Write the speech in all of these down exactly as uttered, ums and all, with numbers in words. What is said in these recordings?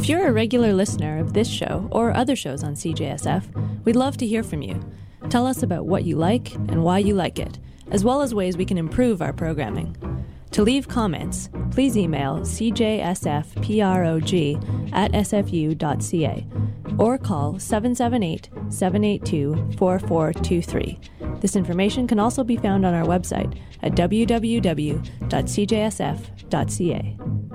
you're a regular listener of this show or other shows on C J S F, we'd love to hear from you. Tell us about what you like and why you like it, as well as ways we can improve our programming. To leave comments, please email c j s f prog at s f u dot c a or call seven seven eight, seven eight two, four four two three. This information can also be found on our website at w w w dot c j s f dot c a.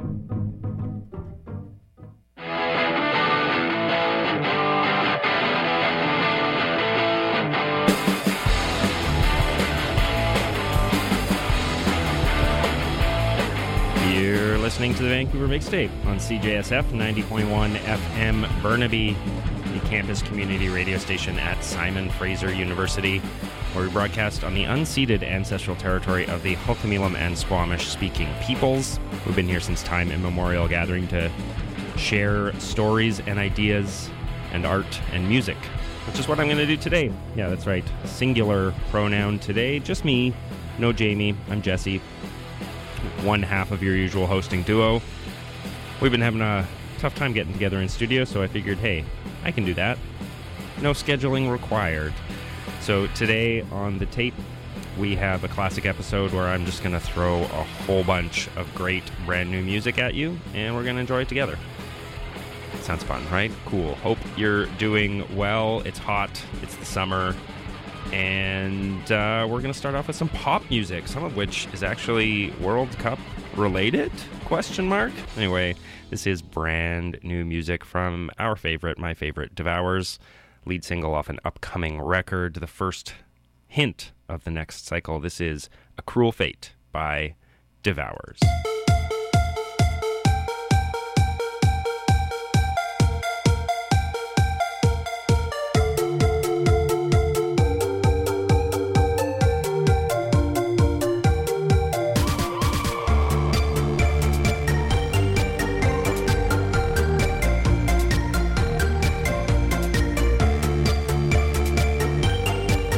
You're listening to the Vancouver Mixtape on C J S F ninety point one F M Burnaby, the campus community radio station at Simon Fraser University, where we broadcast on the unceded ancestral territory of the Ho'okamelam and Squamish-speaking peoples. We've been here since time immemorial, gathering to share stories and ideas and art and music, which is what I'm going to do today. Yeah, that's right. Singular pronoun today. Just me. No Jamie. I'm Jesse. One half of your usual hosting duo. We've been having a tough time getting together in studio, so I figured, hey, I can do that. No scheduling required. So today on the tape, we have a classic episode where I'm just going to throw a whole bunch of great brand new music at you, and we're going to enjoy it together. Sounds fun, right? Cool. Hope you're doing well. It's hot. It's the summer. And uh, we're going to start off with some pop music, some of which is actually World Cup related, question mark. Anyway, this is brand new music from our favorite, my favorite, Devours, lead single off an upcoming record, the first hint of the next cycle. This is A Cruel Fate by Devours.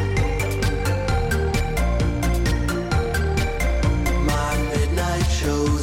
Show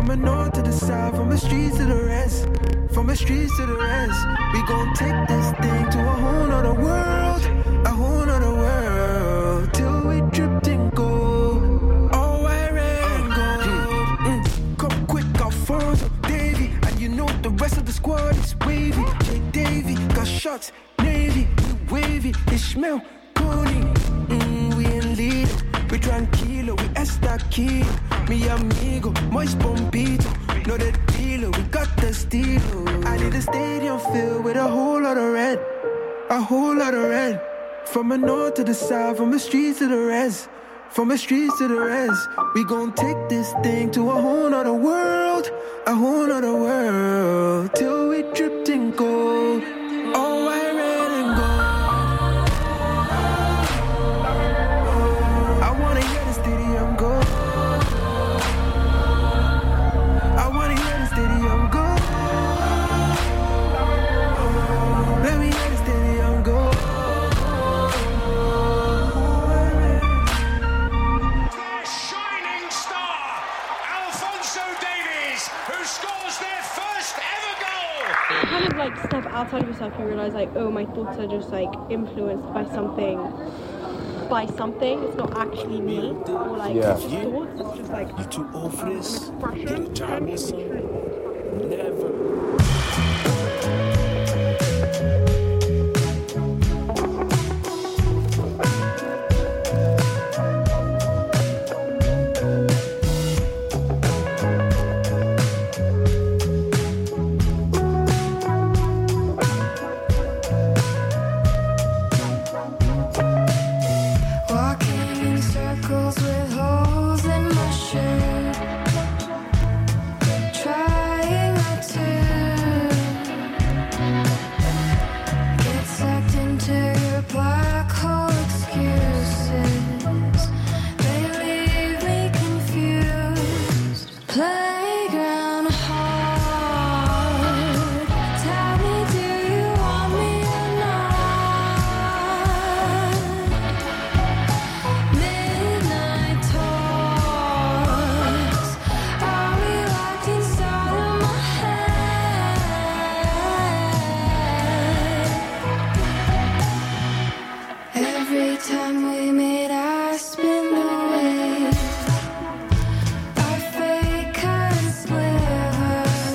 From the north to the south, from the streets to the rest, from the streets to the rest, we gon' take this thing to a whole nother world, a whole nother world, till we dripped in gold, all white, red and gold. Mm. Come quick, Alfonso, Davy, and you know the rest of the squad is wavy. J. Davy, got shots, Navy, we wavy, Ishmael, Tony, mm, we in lead, we tranquilo, we estaquilo, mi amigo, moist bombito, know the dealer, we got the steel. I need a stadium filled with a whole lot of red, a whole lot of red, from the north to the south, from the streets to the rest, from the streets to the rest, we gon' take this thing to a whole nother world, a whole nother world, till we dripped in gold, all white, red and gold. I wanna hear the stadium go, I wanna hear the stadium go, let me hear the stadium go. Their shining star, Alfonso Davies, who scores their first ever goal. You kind of like step outside of yourself, you realize like, oh, my thoughts are just like influenced by something, by something. It's not actually me or like Yeah. thoughts. It's just like You too old for this? an Get a expression. job, your son. Never. Walking in circles with holes in my shirt, trying not to get sucked into your black hole excuses. They leave me confused. Playground hard. Tell me, do you want me or not? Midnight talks. Are we locked inside of my head? Every time we meet, I spin the wheel. Our fate cuts sliver,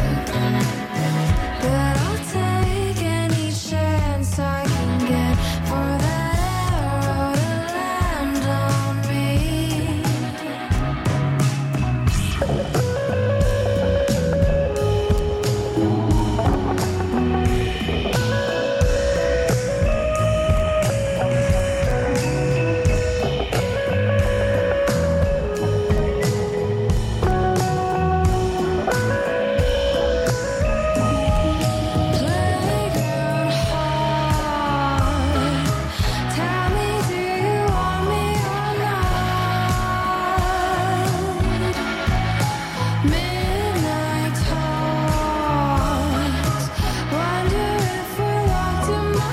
but I'll take any chance I can get for that arrow to land on me. Playground hard. Tell me, do you want me or not? Midnight talks. Wonder if we're locked in my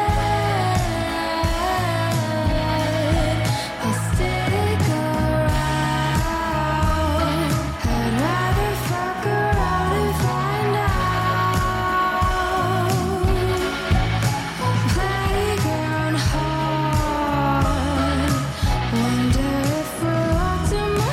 head. I'll stick around. I'd rather fuck around and find out. Playground hard. Wonder if we're locked in my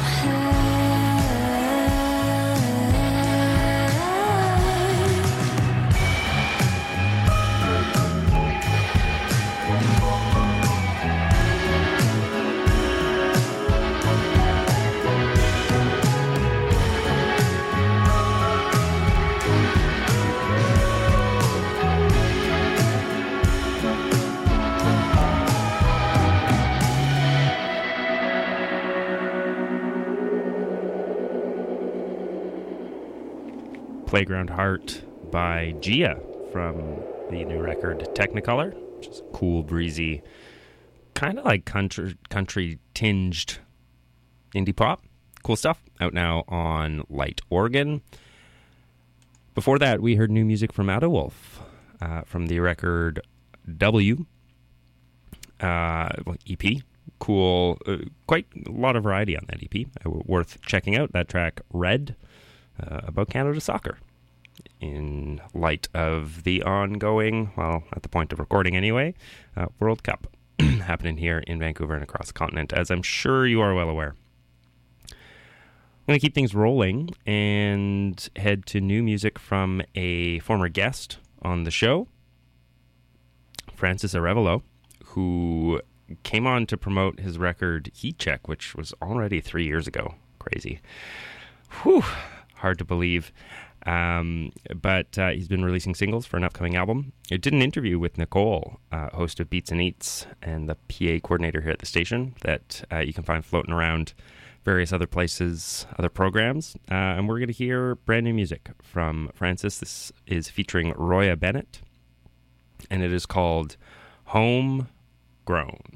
Playground Heart by Gia from the new record Technicolor, which is cool, breezy, kind of like country country tinged indie pop. Cool stuff. Out now on Light Organ. Before that, we heard new music from Adawolf uh, from the record W uh, E P. Cool, uh, quite a lot of variety on that E P. Uh, worth checking out. That track, Red. uh, about Canada Soccer in light of the ongoing, well, at the point of recording anyway, uh, World Cup happening here in Vancouver and across the continent, as I'm sure you are well aware. I'm going to keep things rolling and head to new music from a former guest on the show, Francis Arevalo, who came on to promote his record Heat Check, which was already three years ago. Crazy. Whew. Hard to believe. Um, but uh, he's been releasing singles for an upcoming album. I did an interview with Nicole, uh, host of Beats and Eats and the P A coordinator here at the station, that uh, you can find floating around various other places, other programs. Uh, and we're going to hear brand new music from Francis. This is featuring Roya Bennett, and it is called Homegrown.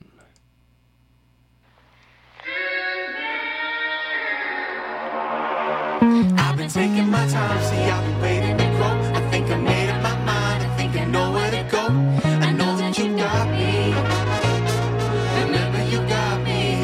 I've been taking my time, see, I've been waiting to grow. I think I made up my mind, I think I know where to go. I know that you got me. Remember, you got me.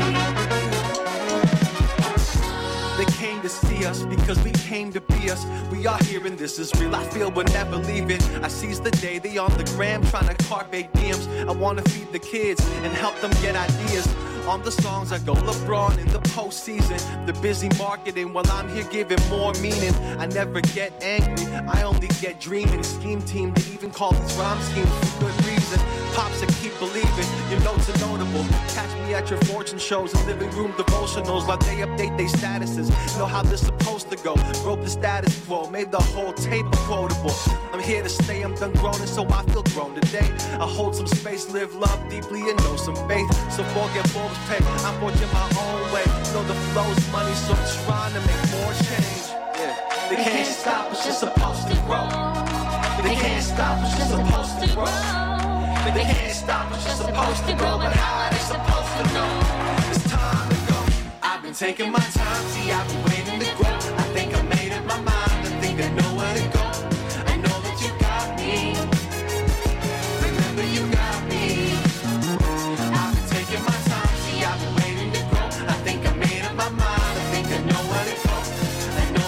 They came to see us because we came to be us. We are here and this is real. I feel we'll never leave it. I seize the day, they on the gram trying to carpe diems. I want to feed the kids and help them get ideas. On the songs I go LeBron in the postseason. The busy marketing while I'm here giving more meaning. I never get angry, I only get dreaming. Scheme team, they even call these rhyme schemes for good reason. Pops that keep believing, your notes are notable. Catch me at your fortune shows and living room devotionals while they update their statuses. Know how this supposed to go. Broke the status quo, made the whole tape quotable. I'm here to stay, I'm done groaning, so I feel grown today. I hold some space, live love deeply and know some faith. So forget forward. Pay. I'm forging my own way. Know the flow's money, so I'm trying to make more change. Yeah. They can't stop us, just supposed to grow. They can't stop us, just supposed to grow. They can't stop us, just supposed to grow. But how are they supposed to know? It's time to go. I've been taking my time, see, I've been waiting to grow. I think I made up my mind, I think I know where to go. I know that you got me. Remember, you got me. I've been taking my time. I've been waiting to grow. I think I made up my mind. I think I know where to go. I know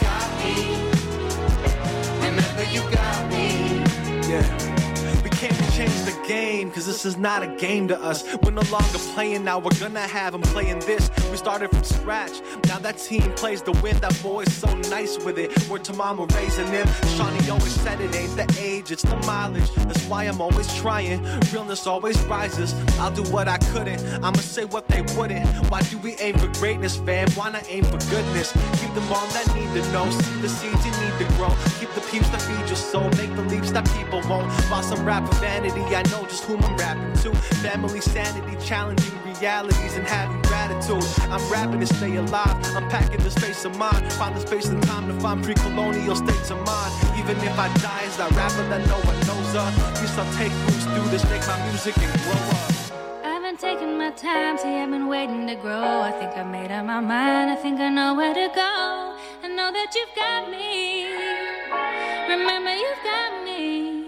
that you got me. Remember, you got me. Yeah. We came to change the game, cause this is not a game to us. We're no longer playing now, we're gonna have them playing this. We started from scratch, now that team plays the win. That boy's so nice with it, word to mama raising him. Shawnee always said it ain't the age, it's the mileage. That's why I'm always trying, realness always rises. I'll do what I couldn't, I'ma say what they wouldn't. Why do we aim for greatness, fam? Why not aim for goodness? Keep them on that need to know, see the seeds you need to grow. Keep the peeps that feed your soul, make the leaps that people won't. While some rap for vanity, I know just whom I'm rapping to. Family sanity, challenging realities and having gratitude. I'm rapping to stay alive, I'm packing the space of mind. Find the space and time to find pre-colonial states of mind. Even if I die as that rapper that no one knows of, guess I'll take roots, do this, make my music and grow up. I've been taking my time, see I've been waiting to grow. I think I made up my mind, I think I know where to go. I know that you've got me. Remember, you've got me.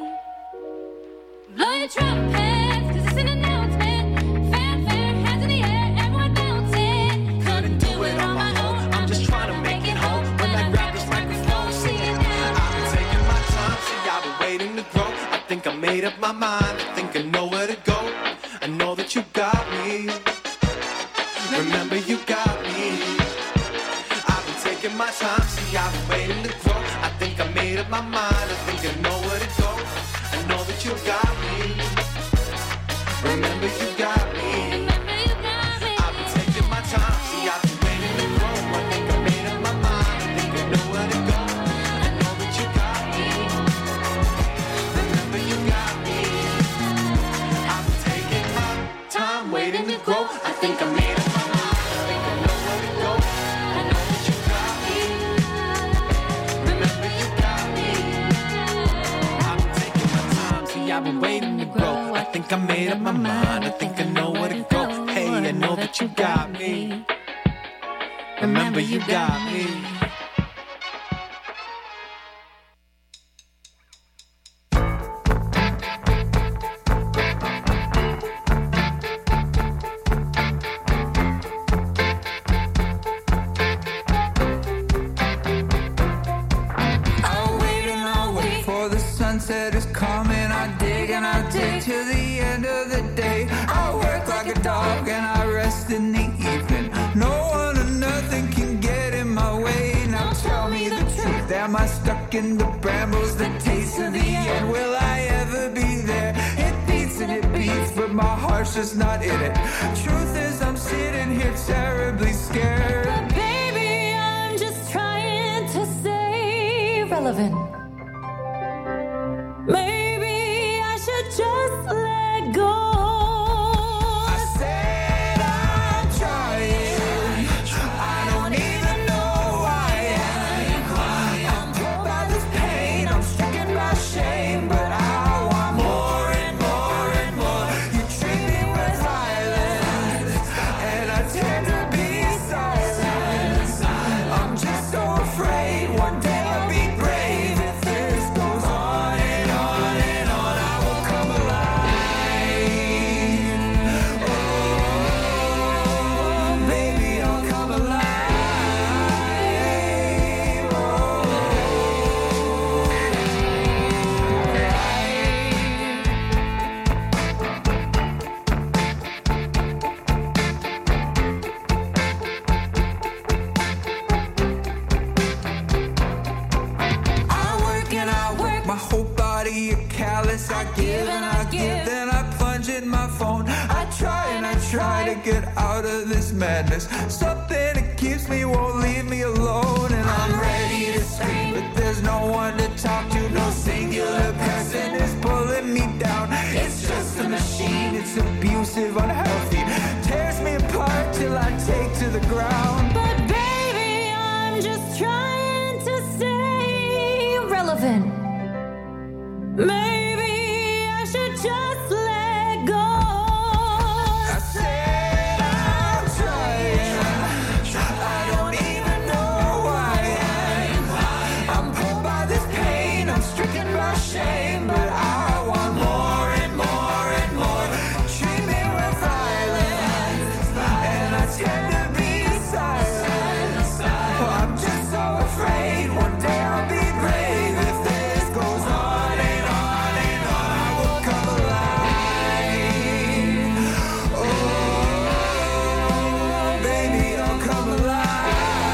Blow your trumpets, cause it's an announcement. Fanfare, hands in the air, everyone bouncing. Couldn't do it on my own, I'm just trying to make it home. When I grab this microphone, see it now. I've been taking my time, see I've been waiting to grow. I think I made up my mind, I think I know where to go. I know that you got me. Remember, you got me. I've been taking my time, see I've been waiting to grow. I think I made up my mind, I think I know where to go. I know that you got me. Remember, you got me. I've been taking my time, see I've been waiting to grow. I think I made up my mind, I think I know where to go. I know that you got me. Remember, you got me. I've been taking my time, waiting to grow. I think I made up my mind, I think I know where to go. I know that you got me. Remember, you got me. I've been taking my time, see I've been waiting to grow. I think I made up my mind, I think I know where to go. Hey, I know that you got me. Remember, you got me. sunset is coming. I dig and I dig till the end of the day. I work like a dog and I rest in the evening. No one or nothing can get in my way. Now tell me the truth, am I stuck in the brambles? The taste of the end, will I ever be there? It beats and it beats, but my heart's just not in it. Truth is I'm sitting here terribly scared. But baby, I'm just trying to stay relevant. Maybe I should just let go. I said I'm trying. I don't even know why I'm pulled by this pain. I'm stricken by shame, but I want more and more and more. You treat me with violence, and I tend to be silent. I'm just so afraid one day I'll be brave. If this goes on and on and on, I will come alive. Oh, baby, I'll come alive. I work and I work, my whole body a callous. I give and I give, then I plunge in my phone. I try and I try to get out of this madness. Something that keeps me, won't leave me alone. And I'm ready to scream, but there's no one to talk to. No singular person is pulling me down. It's just a machine, it's abusive, unhealthy. Tears me apart till I take to the ground. But baby, I'm just trying to stay relevant. Maybe I should just let go. I said I'm trying. I don't even know why I'm pulled by this pain. I'm stricken by shame, but I want more and more and more. Treat me with violence, and I tend to be silent. I'm just so afraid one day I'll be brave. If this goes on and on and on, I will come alive. Oh, baby, I'll come alive.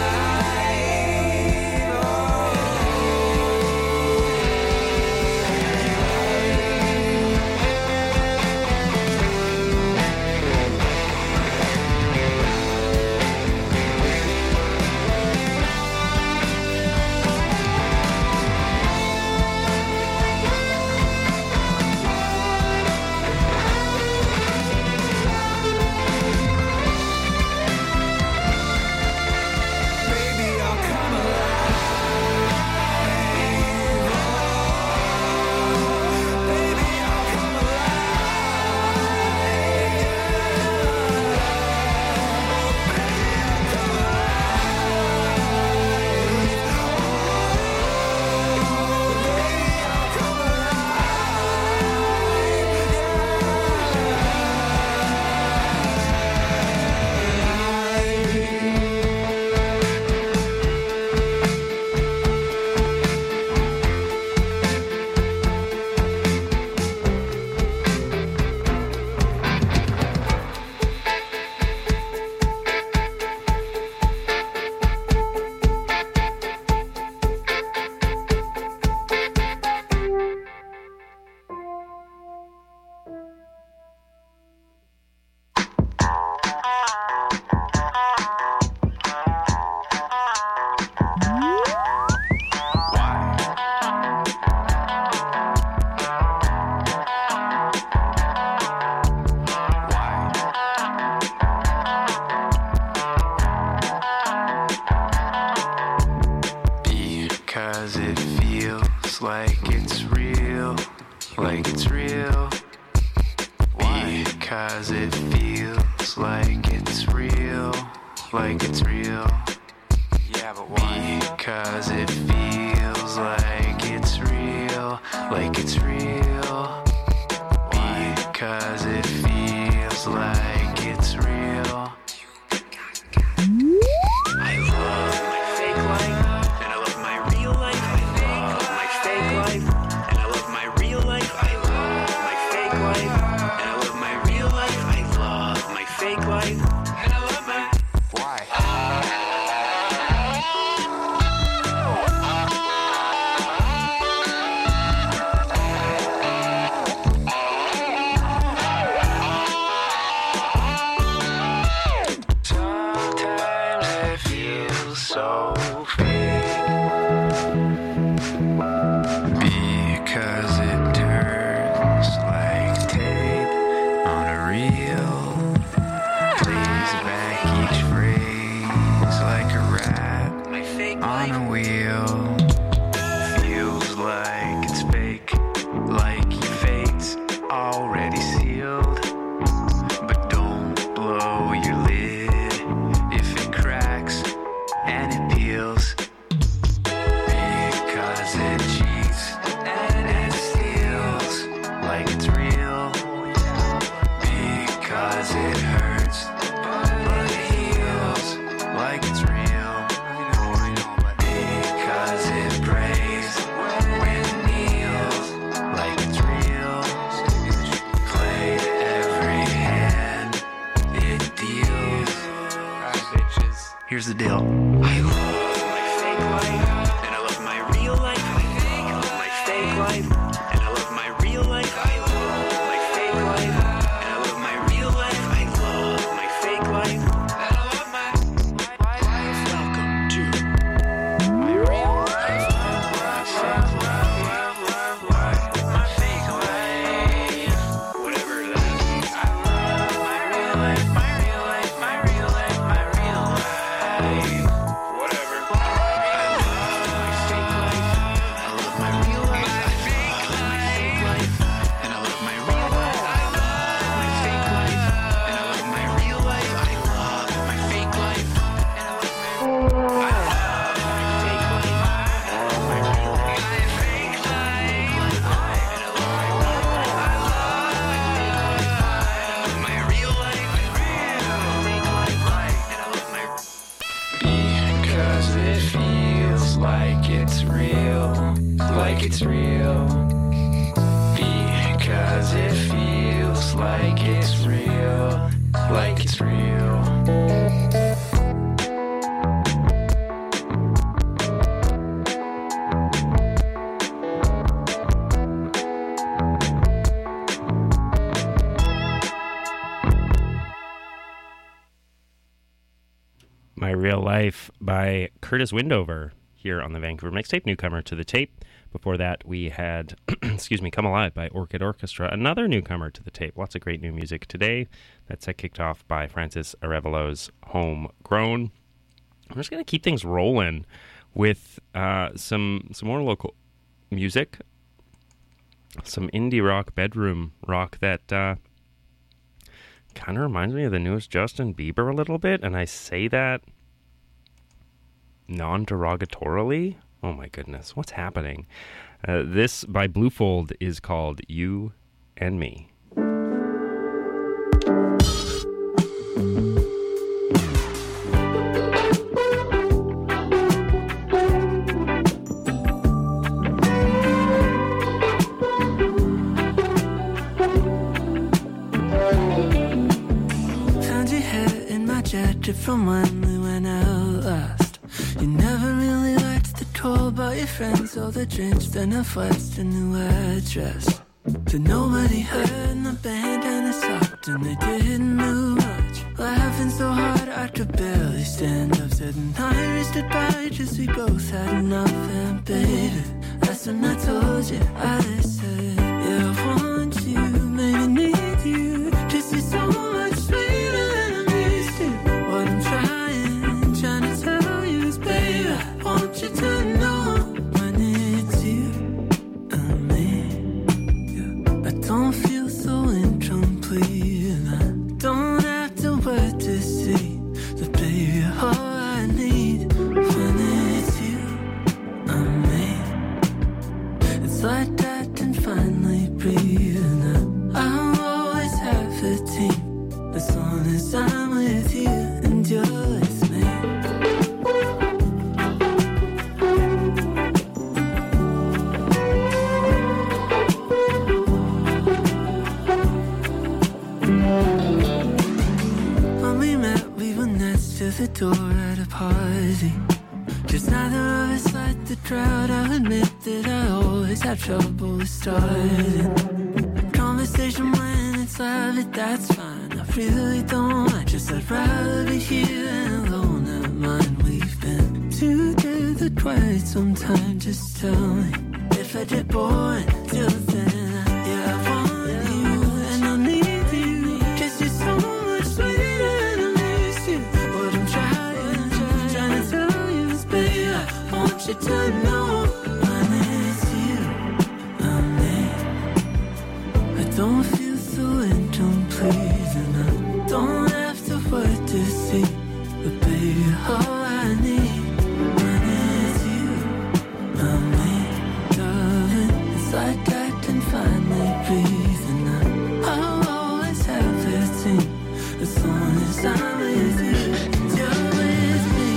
Baby, I'll come alive. Baby, I'll come Because it feels like it's real, like it's real. Because it feels like it's real, like it's real. Yeah, but why? Because it feels like it's real, like it's real. Because it feels like it's real. I love my fake life, and I love my real life. I love my fake life, and I love my real. Feels like it's fake, like your fate's already sealed. But don't blow your lid if it cracks and it peels. Because it cheats and it steals like it's real. Because it hurts but it heals like it's real. Because it prays when it kneels like it's real. Play every hand it deals. Here's the deal. I love my fake life, and I love my real life. I love my fake life, and I love my real life. I love my fake life, and I love my real life. I love my fake life, and I love my life. Welcome to my real life, my fake life, my fake life, whatever that is. I love my real life, my real life, my real life, my real life, whatever. I love my fake life. I love my real life. I love my fake life, and I love my real life. I love my fake life, and I love my real life. I love my fake life, and I love my I love my fake life. I love my real life. My fake life, and I love my real life. I love my fake life, and I love my real life. Fake life, and I love my. Because it feels like it's real, like it's real. Because it feels like it's real, like it's real. My Real Life by Curtis Windover here on the Vancouver Mixtape, newcomer to the tape. Before that, we had, excuse me, Come Alive by Orchid Orchestra, another newcomer to the tape. Lots of great new music today. That set kicked off by Francis Arevallo's Homegrown. I'm just going to keep things rolling with uh, some some more local music, some indie rock, bedroom rock that uh, kind of reminds me of the newest Justin Bieber a little bit, and I say that non-derogatorily. Oh my goodness, what's happening? Uh, this by Bluefold is called You and Me. Found your hair in my jacket from when we went out last. You never really liked the cold, but your friends all the drinks, then I flexed a new address. But nobody heard, the band kinda stopped, and they didn't move much. Laughing so hard I could barely stand up. Said and I raised goodbye, cause we both had enough. And baby, that's when I told you I just said, yeah, I want you, maybe need you, cause you're so much sweeter than I'm used to. What I'm trying, trying to tell you is, baby, I want you to know when it's you and me. Yeah. I don't feel so incomplete, and I don't have to work to see that, baby, all I need when it's you and me. It's like I can finally breathe, and I, I'll always have a team as long as I'm with you and you're with me. When we met, we were next to the door at a party. Cause neither of us liked the crowd. I'll admit that I always have trouble with starting conversation when it's loud, but that's fine. I really don't mind, just I'd rather be here and alone at mine. We've been together quite some time. Just tell me if I get bored till then. Yeah, I want you and I need you, cause you're so much sweeter than I'm used to. What I'm trying, trying to tell you is, baby, I want you to know when it's you and me. I don't feel so incomplete, and I don't have to wait to see, but baby, all I need when it's you and me, darling, it's like I can finally breathe, and I, I'll always have everything as long as I'm with you. You're with me.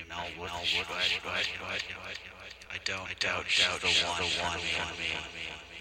I don't doubt, doubt the one, the one, the one.